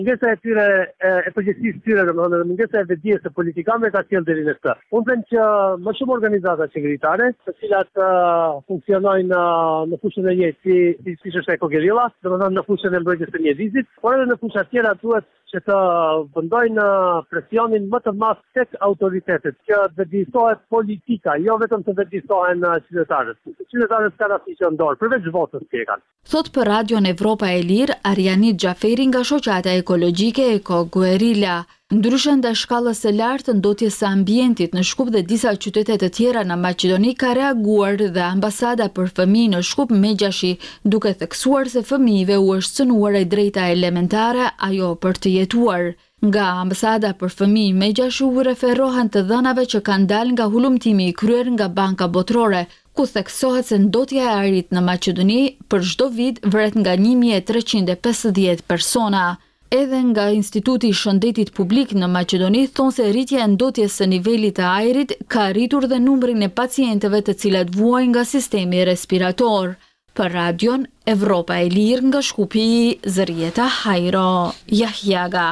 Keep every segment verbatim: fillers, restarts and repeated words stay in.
Mungesa e tyre e përgjegjësisë tyre, domethënë mungesa e vetdijes së politikanëve ka sjellë deri në këtë. Unë them që më shumë organizata qeveritare, të cilat uh, funksionojnë uh, në fushën e njëjtë si si, si është Ekogerilla, domethënë në fushën e mbrojtjes së mjedisit, por edhe në fusha tjera duhet që të vendojnë presionin më të madh tek autoritetet, që të vetëdijsohet politika, jo vetëm të vetëdijsohen qytetarët. Qytetarët kanë asnjë që ndor, përveç votës që e kanë. Thot për Radion Evropa e Lirë, Arianit Xhaferi nga shoqata ekologjike Ekoguerilla. Ndryshe ndaj shkallës së lartë ndotjes së ambientit në Shkup dhe disa qytete të tjera në Maqedoni ka reaguar dhe ambasada për fëmijë në Shkup Megjashi, duke theksuar se fëmijëve u është cënuar e drejta elementare, ajo për të jetuar. Nga ambasada për fëmijë Megjashi u referohen të dhënave që kanë dalë nga hulumtimi i kryer nga Banka Botërore, ku theksohet se ndotja e arit në Maqedoni për çdo vit vret nga një mijë e treqind e pesëdhjetë persona. Edhe nga Instituti i Shëndetit Publik në Maqedoni thonë se rritja e ndotjes së nivelit të ajrit ka rritur dhe numrin e pacientëve të cilat vuajnë nga sistemi respirator. Për Radion Evropa e Lirë nga Shkupi, Zërieta Hajro, Jahjaga.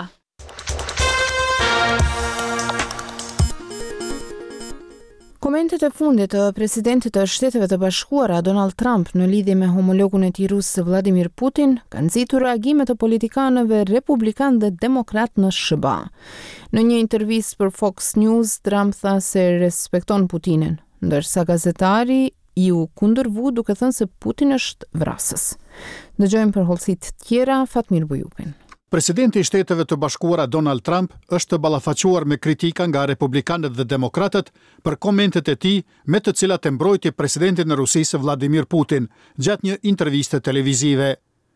Komentet e fundit të presidentit të Shteteve të Bashkuara Donald Trump në lidhje me homologun e tij rus Vladimir Putin kanë nxitur reagime të politikanëve republikan dhe demokrat në S B A. Në një intervistë për Fox News, Trump tha se respekton Putinin, ndërsa gazetari i u kundërvu duke thënë se Putin është vrasës. Dëgjojmë për hollësit tjera Fatmir Bujupin. Presidenti i Shteteve të Bashkuara Donald Trump është ballafaquar me kritika nga republikanët dhe demokratët për komentet e tij me të cilat e mbrojti presidentin e Rusisë Vladimir Putin gjatë një interviste televizive.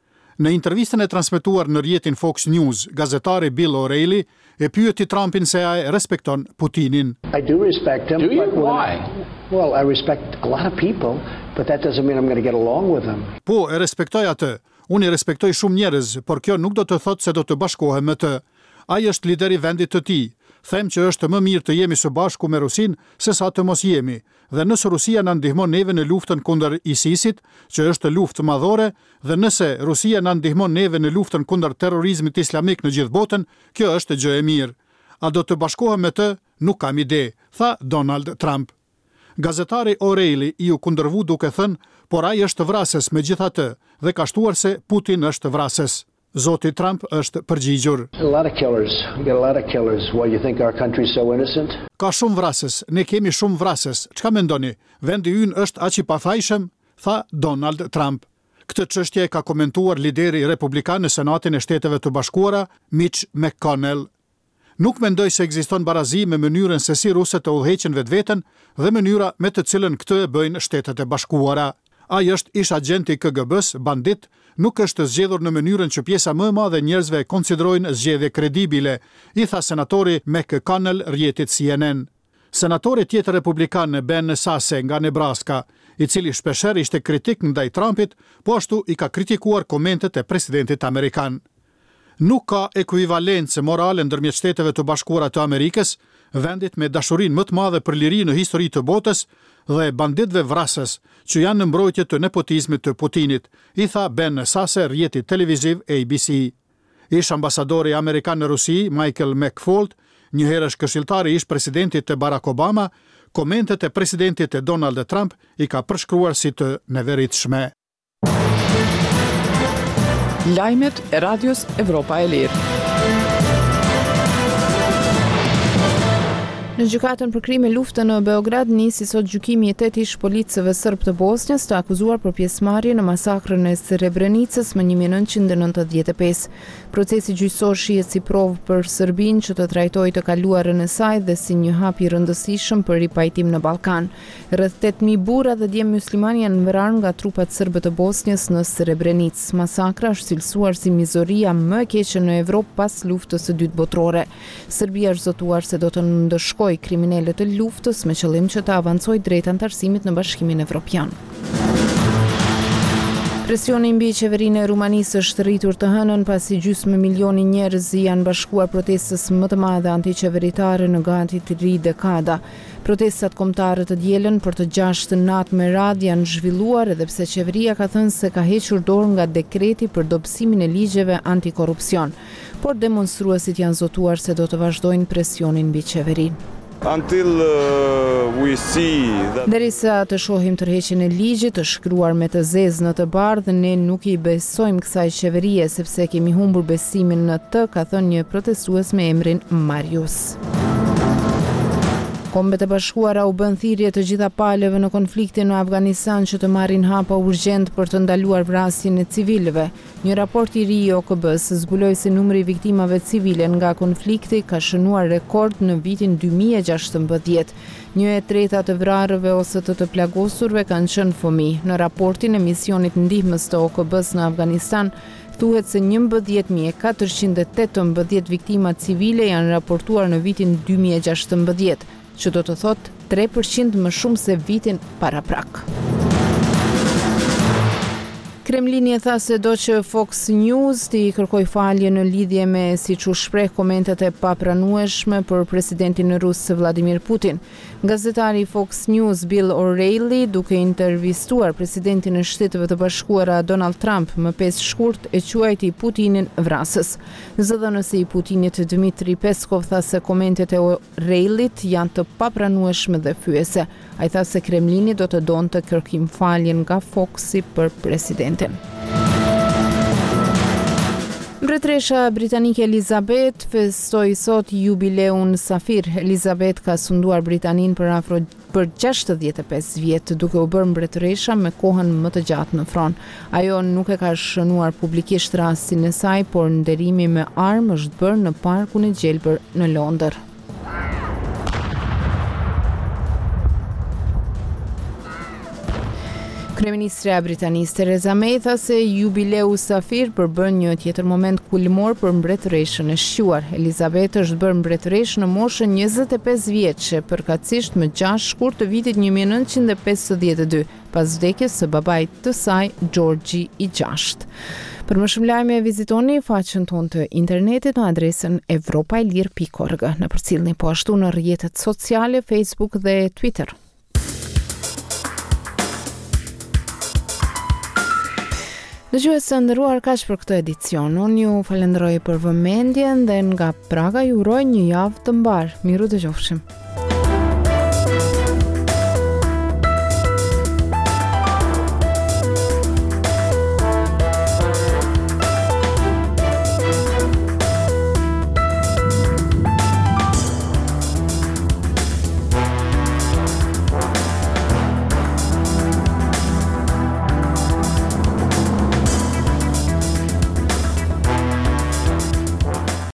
Në intervistën e transmetuar në rrjetin Fox News, gazetari Bill O'Reilly e pyeti Trumpin se ai respekton Putinin. I do respect him. Do you? But Why? I, well, I respect a lot of people, but that doesn't mean I'm going to get along with them. Po, e respektoj atë. Unë i respektoj shumë njerëz, por kjo nuk do të thotë se do të bashkohem me të. Ai është lideri i vendit të tij. Them që është më mirë të jemi së bashku me Rusin se sa të mos jemi. Dhe nëse Rusia na ndihmon neve në luftën kundër ISIS-it, që është luftë madhore, dhe nëse Rusia na ndihmon neve në luftën kundër terrorizmit islamik në gjithë botën, kjo është gjë e mirë. A do të bashkohem me të? Nuk kam ide, tha Donald Trump. Gazetari O'Reilly i u kundërvu duke thënë, por ai është vrasës megjithatë dhe ka shtuar se Putin është vrasës. Zoti Trump është përgjigjur. A lot of killers. We got a lot of killers. Why you think our country's so innocent? Ka shumë vrasës, ne kemi shumë vrasës. Çka mendoni? Vendi ynë është aq i pafajshëm? Tha Donald Trump. Këtë çështje ka komentuar lideri republikan në Senatin e Shteteve të Bashkuara, Mitch McConnell. Nuk mendoj se ekziston barazi me mënyrën se si rusët të udhëheqin vetveten dhe mënyra me të cilën këtë e bëjnë Shtetet e Bashkuara. Ai është ish agenti K G B-s, bandit, nuk është zgjedhur në mënyrën që pjesa më e madhe e njerëzve e konsiderojnë zgjedhje kredibile, i tha senatori McConnell rrjetit C N N. Senatori tjetër republikan Ben Sasse nga Nebraska, i cili shpeshherë ishte kritik ndaj Trumpit, po ashtu i ka kritikuar komentet e presidentit amerikan. Nuk ka ekuivalencë morale ndërmjet Shteteve të Bashkuara të Amerikës, vendit me dashurinë më të madhe për liri në histori të botës, dhe banditëve vrasës që janë në mbrojtje të nepotizmit të Putinit, i tha Ben Sasse rrjetit televiziv A B C. Ish ambasadori amerikan në Rusi, Michael McFault, një herësh këshilltari ish presidentit të Barack Obama, komentet e presidentit të Donald Trump i ka përshkruar si të neveritshme. Lajmet e Radios Evropa e Lirë. Në gjykatën për krime lufte në Beograd nisi sot gjykimi i tetë ish policëve serb të Bosnjës të akuzuar për pjesëmarrje në masakrën e Srebrenicës më një mijë e nëntëqind e nëntëdhjetë e pesë. Procesi gjyqësor shihet si provë për Serbinë që të trajtojë të kaluarën e saj dhe si një hap i rëndësishëm për ripajtim në Ballkan. Rreth tetë mijë burra dhe djem musliman janë vrarë nga trupat serbe të Bosnjës në Srebrenicë. Masakra është cilësuar si mizoria më e keqe në Evropë pas luftës së dytë botërore. Serbia është zotuar se do të ndëshkojë kriminalët e luftës me qëllim që të avancojë drejt antarësimit në Bashkimin Evropian. Presioni mbi qeverinë e Rumanisë është rritur të hënën pasi gjysmë milioni njerëz janë bashkuar protestës më të madhe antiqeveritare në gati tri dekada. Protestat kombëtare të dielën për të gjashtë natë me radhë janë zhvilluar edhe pse qeveria ka thënë se ka hequr dorë nga dekreti për dobësimin e ligjeve antikorrupsion. por demonstruesit janë zotuar se do të vazhdojnë presionin mbi qeverinë. Until uh, we see that... Derisa të shohim tërheqjen e ligjit të shkruar me të zezë në të bardhë, ne nuk i besojmë kësaj qeverie sepse kemi humbur besimin në të, ka thënë një protestues me emrin Marius. Kombet e Bashkuara u bën thirrje të gjitha palëve në konfliktin në Afganistan që të marrin hapa urgjent për të ndaluar vrasjen e civilëve. Një raport i ri i O K B-s zbuloi se numri i viktimave civile nga konflikti ka shënuar rekord në vitin dy mijë e gjashtëmbëdhjetë. Një e treta të vrarëve ose të të plagosurve kanë qenë fëmijë. Në raportin e misionit ndihmës të O K B-s në Afganistan thuhet se njëmbëdhjetë mijë e katërqind e tetëmbëdhjetë viktima civile janë raportuar në vitin dy mijë e gjashtëmbëdhjetë, që do të thot tre përqind më shumë se vitin paraprak. Kremlini e tha se do që Fox News t'i kërkoj falje në lidhje me siç u shpreh komentet e papranueshme për presidentin rus Vladimir Putin. Gazetari i Fox News Bill O'Reilly, duke intervistuar presidentin e Shteteve të Bashkuara Donald Trump më pesë shkurt, e quajti Putinin vrasës. Zëdhënësi i Putinit Dmitri Peskov tha se komentet e O'Reillyt janë të papranueshme dhe fyese. Ai tha se Kremlini do të donte kërkim faljen nga Foxi për presidentin. Mbretëresha britanike Elizabeth festoi sot jubileun Safir. Elizabeth ka sunduar Britanin për afro për gjashtëdhjetë e pesë vjet, duke u bërë mbretëresha me kohën më të gjatë në fron. Ajo nuk e ka shënuar publikisht rastin e saj, por nderimi me armë është bërë në parkun e gjelbër në Londër. Kryeministra e Britanisë Theresa May tha se jubileu Safir përbën një tjetër moment kulmor për mbretëreshën e shquar. Elizabeth është bërë mbretëresh në moshën njëzet e pesë vjeçe, përkatësisht më gjashtë shkurt të vitit një mijë e nëntëqind e pesëdhjetë e dy, pas vdekjes së babait të saj, Georgi i gjashtë. Për më shumë lajme vizitoni faqen tonë të internetit në adresën evropailir pikë org. Na përcjellni po ashtu në rrjetet sociale, Facebook dhe Twitter. Dëgjues të nderuar, kaq për këtë edicion. Unë ju falenderoj për vëmendjen dhe nga Praga ju uroj një javë të mbar. Miru dëgjofshim.